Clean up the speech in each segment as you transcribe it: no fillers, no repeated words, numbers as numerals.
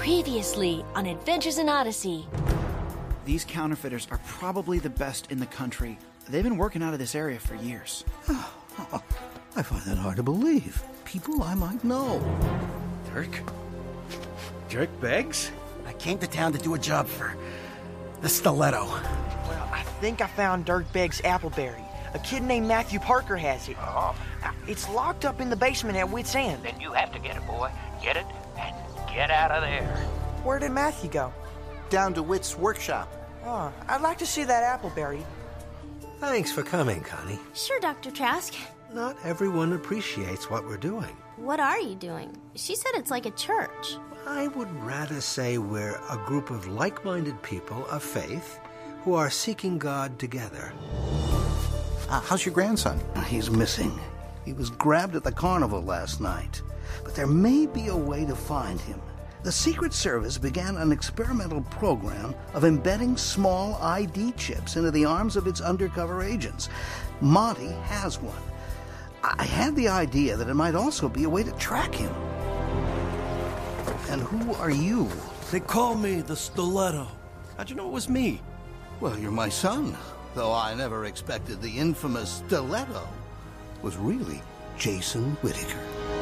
Previously on Adventures in Odyssey. These counterfeiters are probably the best in the country. They've been working out of this area for years. I find that hard to believe. People I might know. Dirk Beggs? I came to town to do a job for the Stiletto. Well, I think I found Dirk Beggs' Appleberry. A kid named Matthew Parker has it. Oh. It's locked up in the basement at Wits End. Then you have to get it, boy. Get it and get out of there. Where did Matthew go? Down to Witt's workshop. Oh, I'd like to see that Appleberry. Thanks for coming, Connie. Sure, Dr. Trask. Not everyone appreciates what we're doing. What are you doing? She said it's like a church. I would rather say we're a group of like-minded people of faith who are seeking God together. How's your grandson? He's missing. He was grabbed at the carnival last night. But there may be a way to find him. The Secret Service began an experimental program of embedding small ID chips into the arms of its undercover agents. Monty has one. I had the idea that it might also be a way to track him. And who are you? They call me the Stiletto. How'd you know it was me? Well, you're my son, though I never expected the infamous Stiletto was really Jason Whittaker.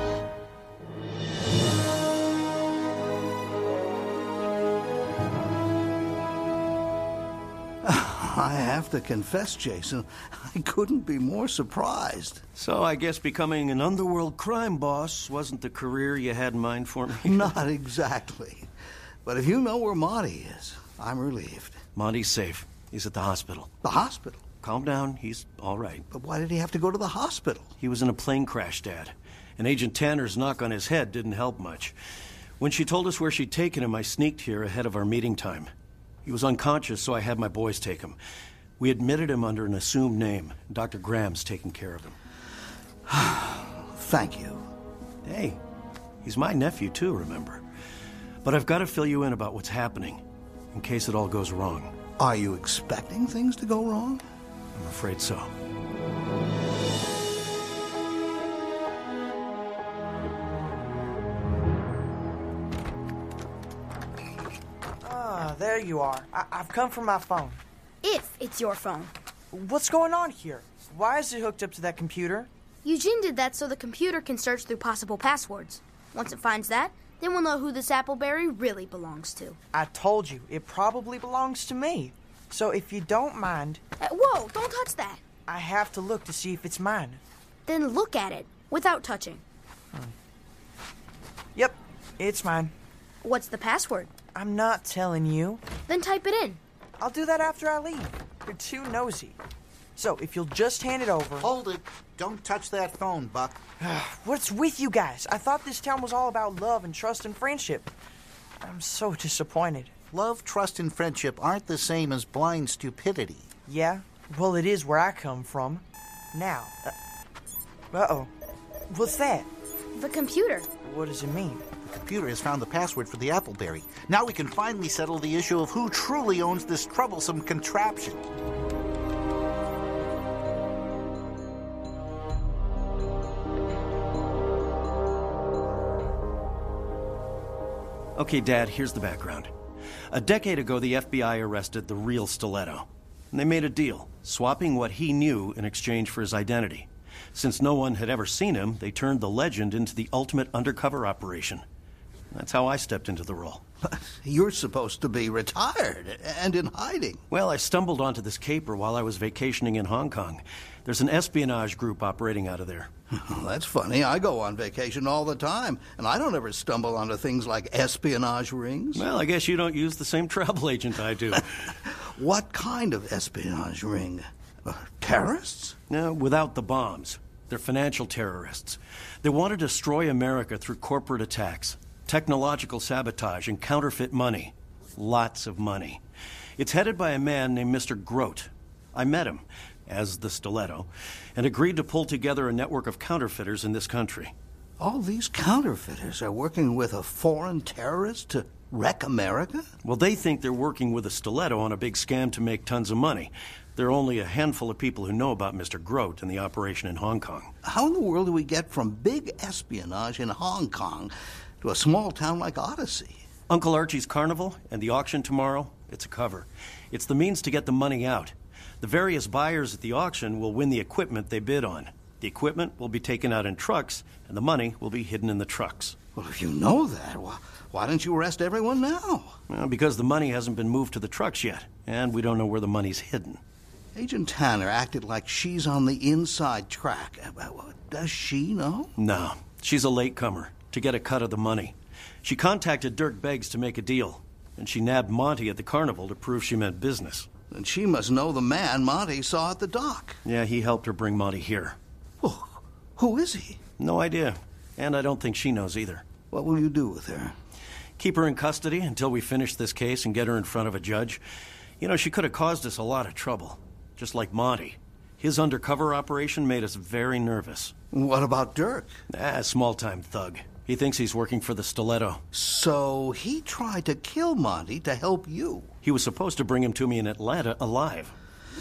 I have to confess, Jason, I couldn't be more surprised. So I guess becoming an underworld crime boss wasn't the career you had in mind for me? Not exactly. But if you know where Monty is, I'm relieved. Monty's safe. He's at the hospital. The hospital? Calm down. He's all right. But why did he have to go to the hospital? He was in a plane crash, Dad. And Agent Tanner's knock on his head didn't help much. When she told us where she'd taken him, I sneaked here ahead of our meeting time. He was unconscious, so I had my boys take him. We admitted him under an assumed name. Dr. Graham's taking care of him. Thank you. Hey, he's my nephew too, remember? But I've got to fill you in about what's happening, in case it all goes wrong. Are you expecting things to go wrong? I'm afraid so. There you are. I've come for my phone. If it's your phone. What's going on here? Why is it hooked up to that computer? Eugene did that so the computer can search through possible passwords. Once it finds that, then we'll know who this Appleberry really belongs to. I told you, it probably belongs to me. So if you don't mind... Whoa, don't touch that. I have to look to see if it's mine. Then look at it, without touching. Yep, it's mine. What's the password? I'm not telling you. Then type it in. I'll do that after I leave. You're too nosy. So, if you'll just hand it over... Hold it. Don't touch that phone, Buck. What's with you guys? I thought this town was all about love and trust and friendship. I'm so disappointed. Love, trust, and friendship aren't the same as blind stupidity. Yeah? Well, it is where I come from. Now. Uh-oh. What's that? The computer. What does it mean? The computer has found the password for the Appleberry. Now we can finally settle the issue of who truly owns this troublesome contraption. Okay, Dad, here's the background. A decade ago, the FBI arrested the real Stiletto. And they made a deal, swapping what he knew in exchange for his identity. Since no one had ever seen him, they turned the legend into the ultimate undercover operation. That's how I stepped into the role. You're supposed to be retired and in hiding. Well, I stumbled onto this caper while I was vacationing in Hong Kong. There's an espionage group operating out of there. That's funny. I go on vacation all the time, and I don't ever stumble onto things like espionage rings. Well, I guess you don't use the same travel agent I do. What kind of espionage ring? Terrorists? No, without the bombs. They're financial terrorists. They want to destroy America through corporate attacks, technological sabotage, and counterfeit money. Lots of money. It's headed by a man named Mr. Grote. I met him, as the Stiletto, and agreed to pull together a network of counterfeiters in this country. All these counterfeiters are working with a foreign terrorist to wreck America? Well, they think they're working with a Stiletto on a big scam to make tons of money. There are only a handful of people who know about Mr. Grote and the operation in Hong Kong. How in the world do we get from big espionage in Hong Kong to a small town like Odyssey? Uncle Archie's carnival and the auction tomorrow, it's a cover. It's the means to get the money out. The various buyers at the auction will win the equipment they bid on. The equipment will be taken out in trucks, and the money will be hidden in the trucks. Well, if you know that, why don't you arrest everyone now? Well, because the money hasn't been moved to the trucks yet, and we don't know where the money's hidden. Agent Tanner acted like she's on the inside track. Does she know? No, she's a latecomer to get a cut of the money. She contacted Dirk Beggs to make a deal, and she nabbed Monty at the carnival to prove she meant business. And she must know the man Monty saw at the dock. Yeah, he helped her bring Monty here. Well, who is he? No idea, and I don't think she knows either. What will you do with her? Keep her in custody until we finish this case and get her in front of a judge. You know, she could have caused us a lot of trouble, just like Monty. His undercover operation made us very nervous. What about Dirk? Small-time thug. He thinks he's working for the Stiletto. So he tried to kill Monty to help you? He was supposed to bring him to me in Atlanta alive.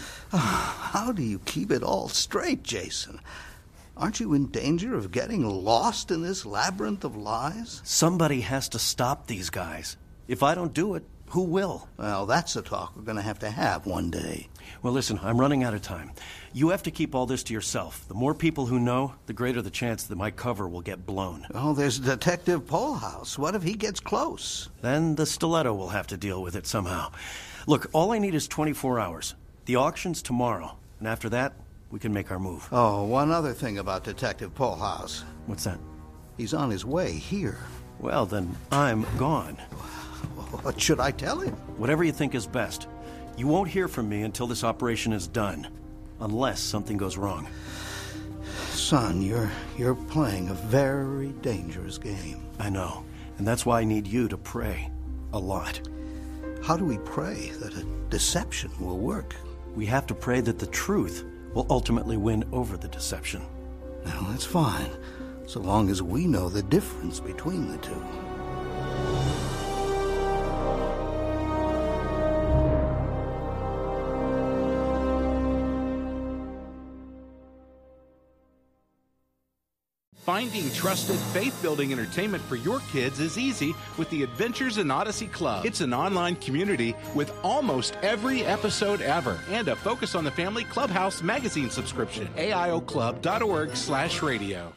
How do you keep it all straight, Jason? Aren't you in danger of getting lost in this labyrinth of lies? Somebody has to stop these guys. If I don't do it, who will? Well, that's the talk we're going to have one day. Well, listen, I'm running out of time. You have to keep all this to yourself. The more people who know, the greater the chance that my cover will get blown. Oh, there's Detective Polhouse. What if he gets close? Then the Stiletto will have to deal with it somehow. Look, all I need is 24 hours. The auction's tomorrow, and after that, we can make our move. Oh, one other thing about Detective Polhouse. What's that? He's on his way here. Well, then I'm gone. What should I tell him? Whatever you think is best. You won't hear from me until this operation is done. Unless something goes wrong. Son, you're playing a very dangerous game. I know. And that's why I need you to pray. A lot. How do we pray that a deception will work? We have to pray that the truth will ultimately win over the deception. Now, that's fine, so long as we know the difference between the two. Finding trusted, faith-building entertainment for your kids is easy with the Adventures in Odyssey Club. It's an online community with almost every episode ever and a Focus on the Family Clubhouse magazine subscription. AIOclub.org/radio.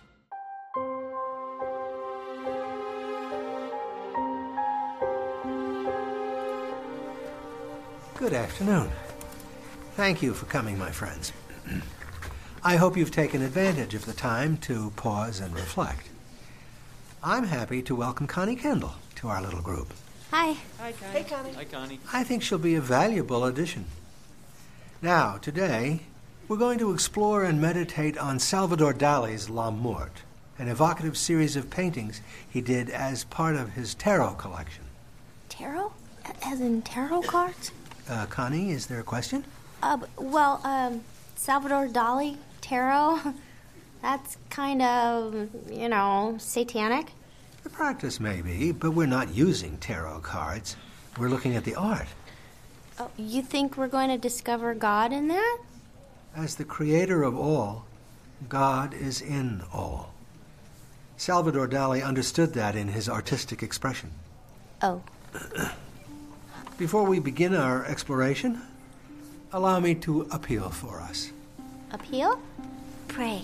Good afternoon. Thank you for coming, my friends. I hope you've taken advantage of the time to pause and reflect. I'm happy to welcome Connie Kendall to our little group. Hi. Hi, Connie. Hey, Connie. Hi, Connie. I think she'll be a valuable addition. Now, today, we're going to explore and meditate on Salvador Dali's La Morte, an evocative series of paintings he did as part of his tarot collection. Tarot? As in tarot cards? Connie, is there a question? Salvador Dali, tarot, that's kind of, satanic. The practice may be, but we're not using tarot cards. We're looking at the art. Oh, you think we're going to discover God in that? As the creator of all, God is in all. Salvador Dali understood that in his artistic expression. Oh. Before we begin our exploration, allow me to appeal for us. Appeal? Pray.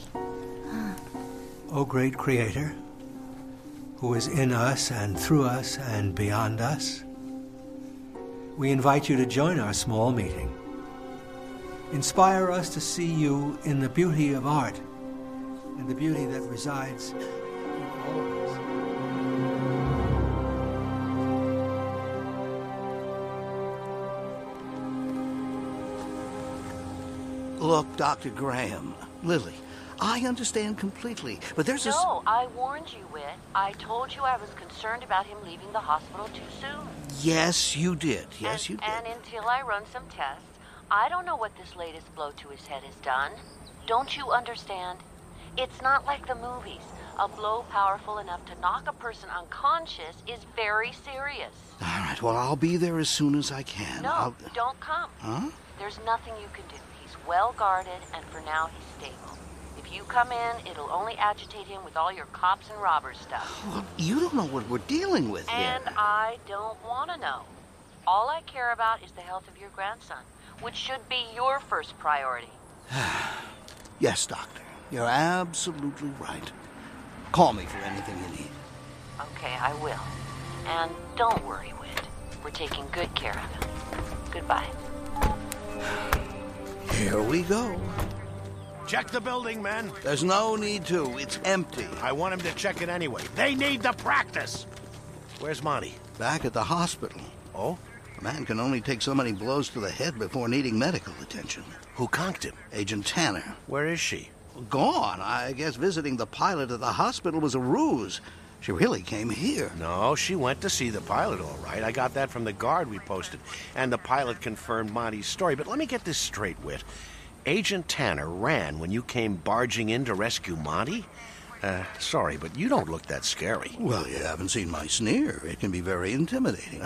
O great Creator, who is in us and through us and beyond us, we invite you to join our small meeting. Inspire us to see you in the beauty of art and the beauty that resides in all of us. Look, Dr. Graham, Lily, I understand completely, but there's a... No, I warned you, Whit. I told you I was concerned about him leaving the hospital too soon. Yes, you did. Yes, you did. And until I run some tests, I don't know what this latest blow to his head has done. Don't you understand? It's not like the movies. A blow powerful enough to knock a person unconscious is very serious. All right, well, I'll be there as soon as I can. No, don't come. Huh? There's nothing you can do. He's well guarded, and for now he's stable. If If you come in, it'll only agitate him with all your cops and robbers stuff. Well, you don't know what we're dealing with here. And I don't want to know. All I care about is the health of your grandson, which should be your first priority. Yes, Doctor. You're absolutely right. Call me for anything you need. Okay, I will. And don't worry, Whit. We're taking good care of him. Goodbye. Here we go. Check the building, men. There's no need to. It's empty. I want him to check it anyway. They need the practice. Where's Monty? Back at the hospital. Oh? A man can only take so many blows to the head before needing medical attention. Who conked him? Agent Tanner. Where is she? Gone. I guess visiting the pilot at the hospital was a ruse. She really came here. No, she went to see the pilot, all right. I got that from the guard we posted. And the pilot confirmed Monty's story. But let me get this straight, Whit. Agent Tanner ran when you came barging in to rescue Monty? Sorry, but you don't look that scary. Well, you haven't seen my sneer. It can be very intimidating.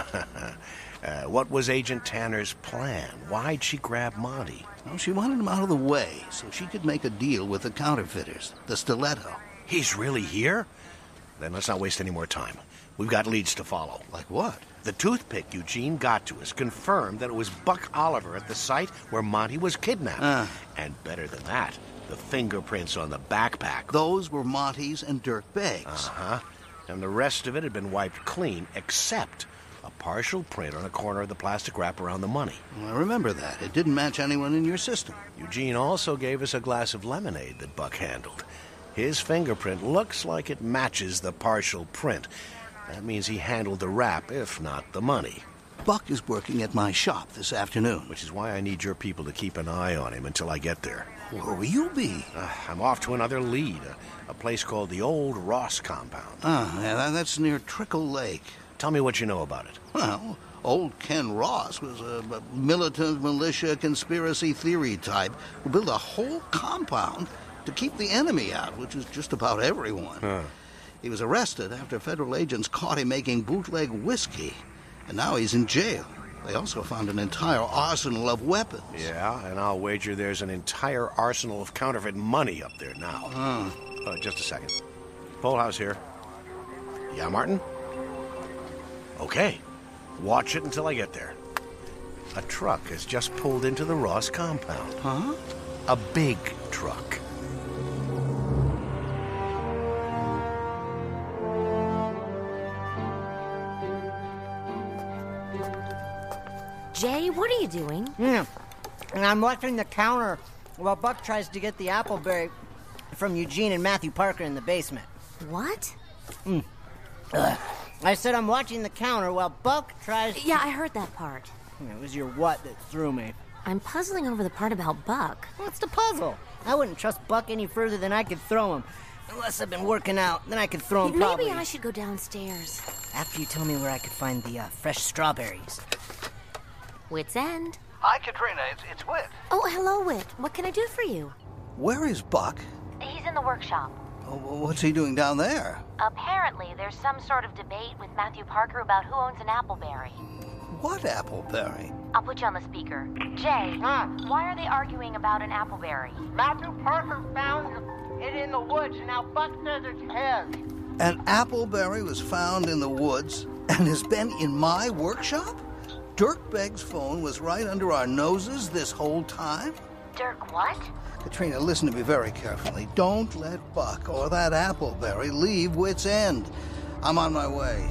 What was Agent Tanner's plan? Why'd she grab Monty? Well, she wanted him out of the way so she could make a deal with the counterfeiters, the Stiletto. He's really here? Then let's not waste any more time. We've got leads to follow. Like what? The toothpick Eugene got to us confirmed that it was Buck Oliver at the site where Monty was kidnapped. And better than that, the fingerprints on the backpack. Those were Monty's and Dirk Begg's. Uh-huh. And the rest of it had been wiped clean, except a partial print on a corner of the plastic wrap around the money. Well, I remember that. It didn't match anyone in your system. Eugene also gave us a glass of lemonade that Buck handled. His fingerprint looks like it matches the partial print. That means he handled the wrap, if not the money. Buck is working at my shop this afternoon. Which is why I need your people to keep an eye on him until I get there. Where will you be? I'm off to another lead, a place called the Old Ross Compound. Yeah, that's near Trickle Lake. Tell me what you know about it. Well, old Ken Ross was a militant militia conspiracy theory type who built a whole compound to keep the enemy out, which is just about everyone. He was arrested after federal agents caught him making bootleg whiskey, and now he's in jail. They also found an entire arsenal of weapons. Yeah, and I'll wager there's an entire arsenal of counterfeit money up there now. Just a second. Polehouse here. Yeah, Martin? Okay. Watch it until I get there. A truck has just pulled into the Ross compound. Huh? A big truck. Jay, what are you doing? I'm watching the counter while Buck tries to get the appleberry from Eugene and Matthew Parker in the basement. What? I said I'm watching the counter while Buck tries to... Yeah, I heard that part. It was your what that threw me. I'm puzzling over the part about Buck. What's the puzzle? I wouldn't trust Buck any further than I could throw him. Unless I've been working out, then I could throw him probably. Maybe I should go downstairs. After you tell me where I could find the fresh strawberries. Whit's End. Hi, Katrina. It's Whit. Oh, hello, Whit. What can I do for you? Where is Buck? He's in the workshop. What's he doing down there? Apparently, there's some sort of debate with Matthew Parker about who owns an appleberry. What appleberry? I'll put you on the speaker. Jay, why are they arguing about an appleberry? Matthew Parker found it in the woods, and now Buck says it's his. An appleberry was found in the woods and has been in my workshop? Dirk Begg's phone was right under our noses this whole time? Dirk what? Katrina, listen to me very carefully. Don't let Buck or that appleberry leave Whit's End. I'm on my way.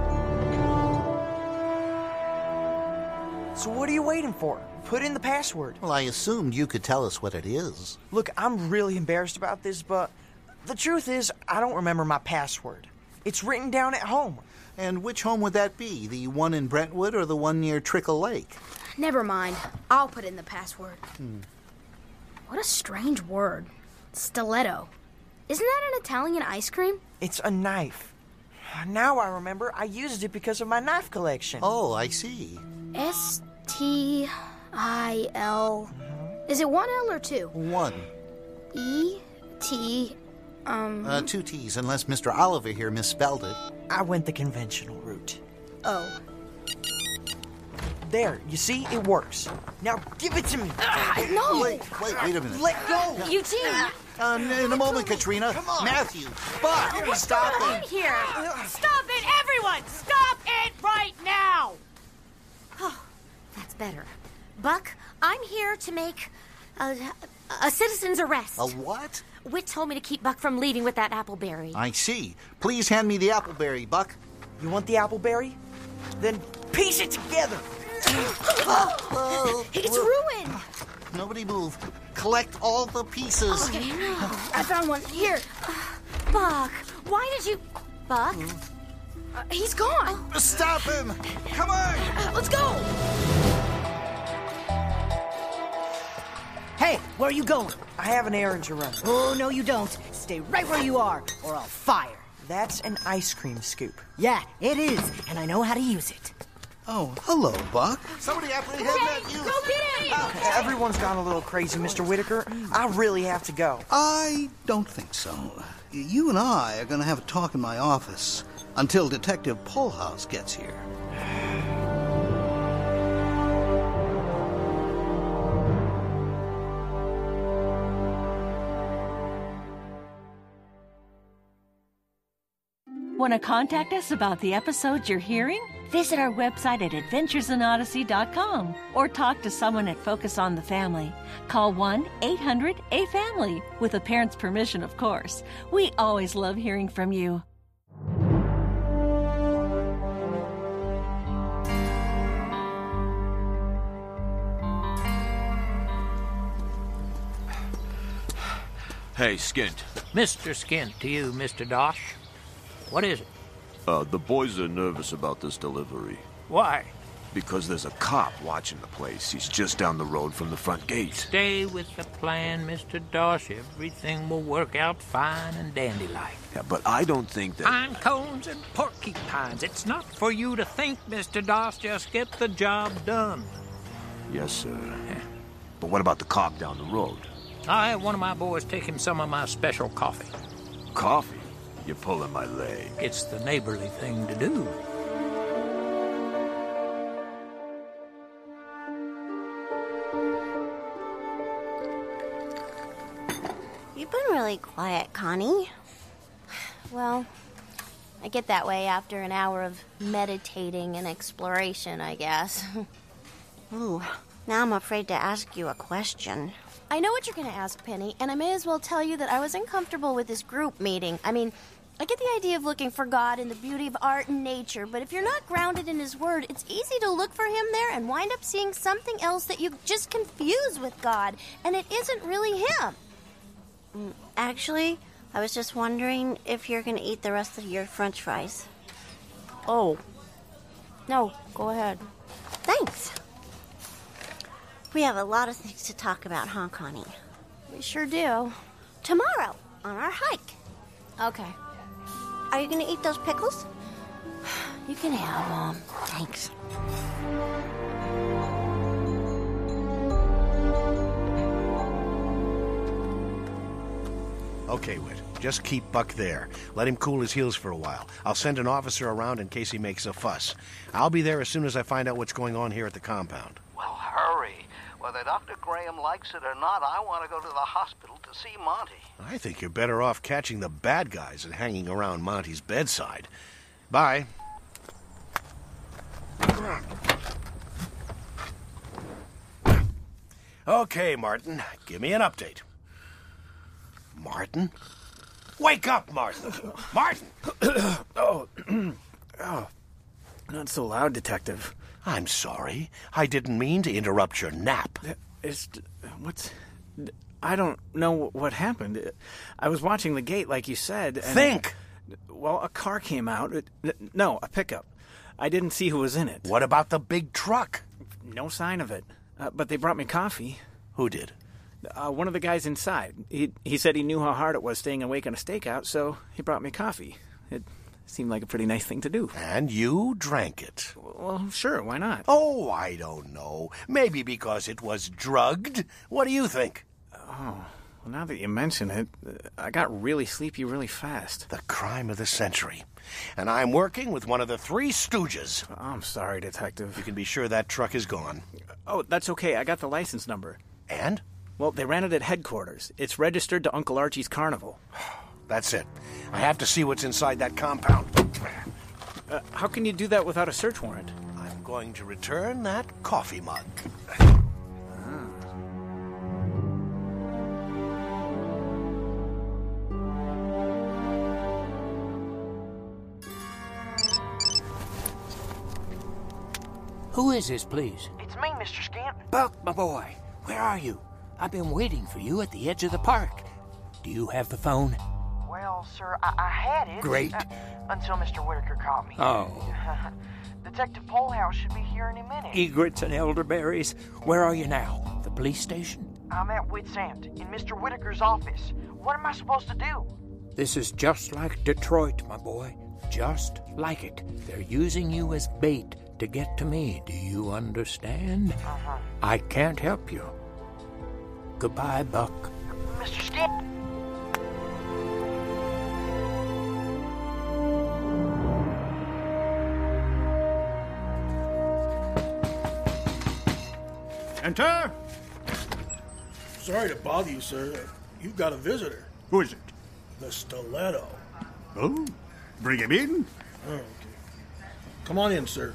So what are you waiting for? Put in the password. Well, I assumed you could tell us what it is. Look, I'm really embarrassed about this, but the truth is, I don't remember my password. It's written down at home. And which home would that be? The one in Brentwood or the one near Trickle Lake? Never mind. I'll put in the password. What a strange word. Stiletto. Isn't that an Italian ice cream? It's a knife. Now I remember. I used it because of my knife collection. Oh, I see. S-T-I-L. Is it one L or two? One. E-T... Two T's, unless Mr. Oliver here misspelled it. I went the conventional route. Oh. There, you see? It works. Now give it to me. No! Wait a minute. Let go! Eugene! In a moment, Katrina. Come on. Matthew, Buck, stop in it. here. Stop it, everyone! Stop it right now! Oh, that's better. Buck, I'm here to make a citizen's arrest. A what? Whit told me to keep Buck from leaving with that appleberry. I see. Please hand me the appleberry, Buck. You want the appleberry? Then piece it together. It's ruined. Nobody move. Collect all the pieces. Okay. I found one. Here. Buck, why did you... Buck? He's gone. Stop him. Come on. Let's go. Hey, where are you going? I have an errand to run. Oh, no, you don't. Stay right where you are, or I'll fire. That's an ice cream scoop. Yeah, it is, and I know how to use it. Oh, hello, Buck. Somebody apprehend that youth. Go get him! Everyone's gone a little crazy, Mr. Whitaker. I really have to go. I don't think so. You and I are going to have a talk in my office until Detective Polhouse gets here. Want to contact us about the episodes you're hearing? Visit our website at adventuresinodyssey.com or talk to someone at Focus on the Family. Call 1-800-A-FAMILY, with a parent's permission, of course. We always love hearing from you. Hey, Skint. Mr. Skint to you, Mr. Dosh. What is it? The boys are nervous about this delivery. Why? Because there's a cop watching the place. He's just down the road from the front gate. Stay with the plan, Mr. Dosh. Everything will work out fine and dandy-like. Yeah, but I don't think that... Pine cones and porcupines. It's not for you to think, Mr. Dosh. Just get the job done. Yes, sir. But what about the cop down the road? I have one of my boys take him some of my special coffee. Coffee? You're pulling my leg. It's the neighborly thing to do. You've been really quiet, Connie. Well, I get that way after an hour of meditating and exploration, I guess. Ooh, now I'm afraid to ask you a question. I know what you're going to ask, Penny, and I may as well tell you that I was uncomfortable with this group meeting. I mean, I get the idea of looking for God in the beauty of art and nature, but if you're not grounded in His Word, it's easy to look for Him there and wind up seeing something else that you just confuse with God, and it isn't really Him. Actually, I was just wondering if you're going to eat the rest of your French fries. Oh. No, go ahead. Thanks. We have a lot of things to talk about, huh, Connie? We sure do. Tomorrow, on our hike. Okay. Are you going to eat those pickles? You can have them. Thanks. Okay, Whit. Just keep Buck there. Let him cool his heels for a while. I'll send an officer around in case he makes a fuss. I'll be there as soon as I find out what's going on here at the compound. Well, hurry. Whether Dr. Graham likes it or not, I want to go to the hospital to see Monty. I think you're better off catching the bad guys than hanging around Monty's bedside. Bye. Okay, Martin. Give me an update. Martin? Wake up, Martin! Martin! Oh, not so loud, Detective. I'm sorry. I didn't mean to interrupt your nap. I don't know what happened. I was watching the gate like you said. And Think! Well, a car came out. No, a pickup. I didn't see who was in it. What about the big truck? No sign of it. But they brought me coffee. Who did? One of the guys inside. He said he knew how hard it was staying awake on a stakeout, so he brought me coffee. It seemed like a pretty nice thing to do. And you drank it. Well, sure, why not? Oh, I don't know. Maybe because it was drugged. What do you think? Oh, well, now that you mention it, I got really sleepy really fast. The crime of the century. And I'm working with one of the three stooges. I'm sorry, Detective. You can be sure that truck is gone. Oh, that's okay. I got the license number. And? Well, they ran it at headquarters. It's registered to Uncle Archie's carnival. That's it. I have to see what's inside that compound. How can you do that without a search warrant? I'm going to return that coffee mug. Who is this, please? It's me, Mr. Skint. Buck, my boy, where are you? I've been waiting for you at the edge of the park. Do you have the phone? Well, sir, I had it. Great. Until Mr. Whitaker called me. Oh. Detective Polehouse should be here any minute. Egrets and elderberries. Where are you now? The police station? I'm at Wits End, in Mr. Whitaker's office. What am I supposed to do? This is just like Detroit, my boy. Just like it. They're using you as bait to get to me. Do you understand? I can't help you. Goodbye, Buck. Mr. Skint. Enter! Sorry to bother you, sir. You've got a visitor. Who is it? The Stiletto. Oh, bring him in. Oh, okay. Come on in, sir.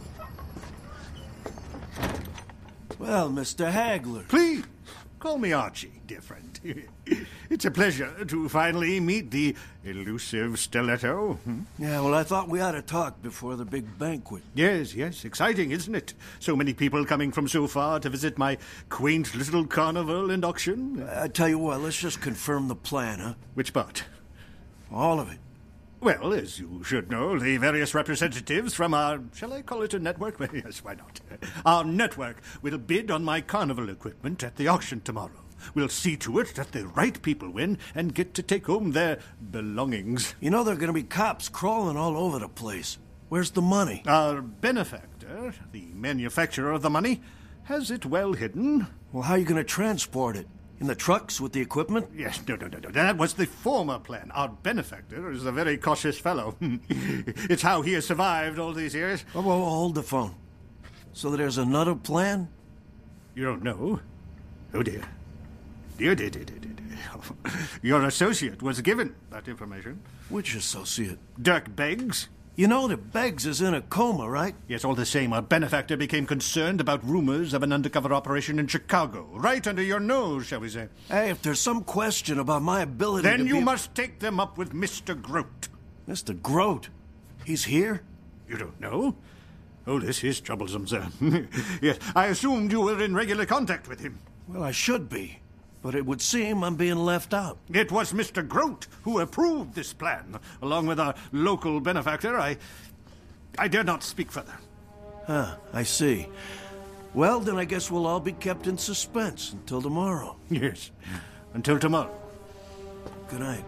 Well, Mr. Hagler. Please, call me Archie, dear friend. It's a pleasure to finally meet the elusive Stiletto. Yeah, well, I thought we ought to talk before the big banquet. Yes, exciting, isn't it? So many people coming from so far to visit my quaint little carnival and auction. I tell you what, let's just confirm the plan, huh? Which part? All of it. Well, as you should know, the various representatives from our, shall I call it a network? Well, yes, why not? Our network will bid on my carnival equipment at the auction tomorrow. We'll see to it that the right people win and get to take home their belongings. You know there are going to be cops crawling all over the place. Where's the money? Our benefactor, the manufacturer of the money, has it well hidden. Well, how are you going to transport it? In the trucks with the equipment? Yes, no. That was the former plan. Our benefactor is a very cautious fellow. It's how he has survived all these years. Oh, well, hold the phone. So there's another plan? You don't know? Oh, dear. Dear. Your associate was given that information. Which associate? Dirk Beggs. You know that Beggs is in a coma, right? Yes, all the same, our benefactor became concerned about rumors of an undercover operation in Chicago. Right under your nose, shall we say. Hey, if there's some question about my ability then you must take them up with Mr. Grote. Mr. Grote? He's here? You don't know? Oh, this is troublesome, sir. Yes, I assumed you were in regular contact with him. Well, I should be. But it would seem I'm being left out. It was Mr. Grote who approved this plan, along with our local benefactor. I dare not speak further. I see. Well, then I guess we'll all be kept in suspense until tomorrow. Yes, until tomorrow. Good night.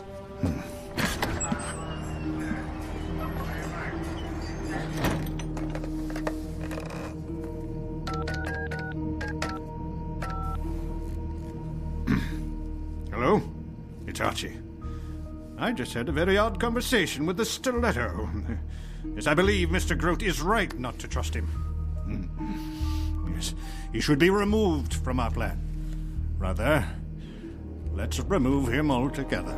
Hello? It's Archie. I just had a very odd conversation with the Stiletto. Yes, I believe Mr. Grote is right not to trust him. Yes, he should be removed from our plan. Rather, let's remove him altogether.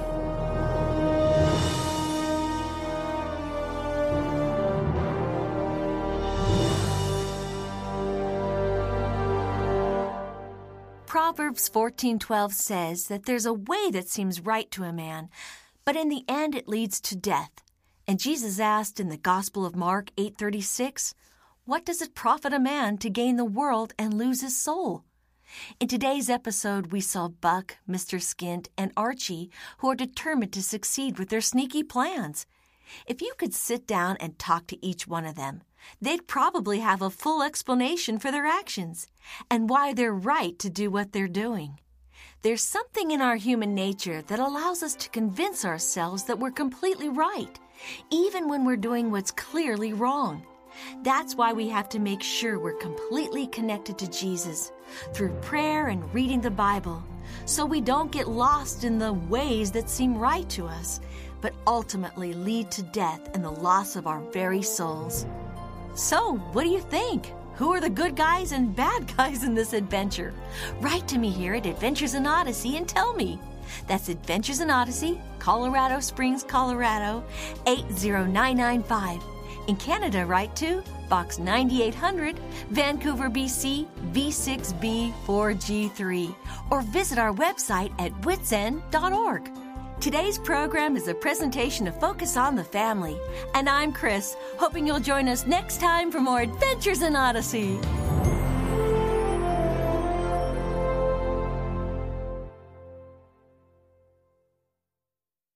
Proverbs 14:12 says that there's a way that seems right to a man, but in the end it leads to death. And Jesus asked in the Gospel of Mark 8:36, "What does it profit a man to gain the world and lose his soul?" In today's episode, we saw Buck, Mr. Skint, and Archie, who are determined to succeed with their sneaky plans. If you could sit down and talk to each one of them, they'd probably have a full explanation for their actions and why they're right to do what they're doing. There's something in our human nature that allows us to convince ourselves that we're completely right, even when we're doing what's clearly wrong. That's why we have to make sure we're completely connected to Jesus through prayer and reading the Bible, so we don't get lost in the ways that seem right to us, but ultimately lead to death and the loss of our very souls. So, what do you think? Who are the good guys and bad guys in this adventure? Write to me here at Adventures in Odyssey and tell me. That's Adventures in Odyssey, Colorado Springs, Colorado, 80995. In Canada, write to Box 9800, Vancouver, BC, V6B4G3, or visit our website at witsend.org. Today's program is a presentation of Focus on the Family, and I'm Chris, hoping you'll join us next time for more Adventures in Odyssey.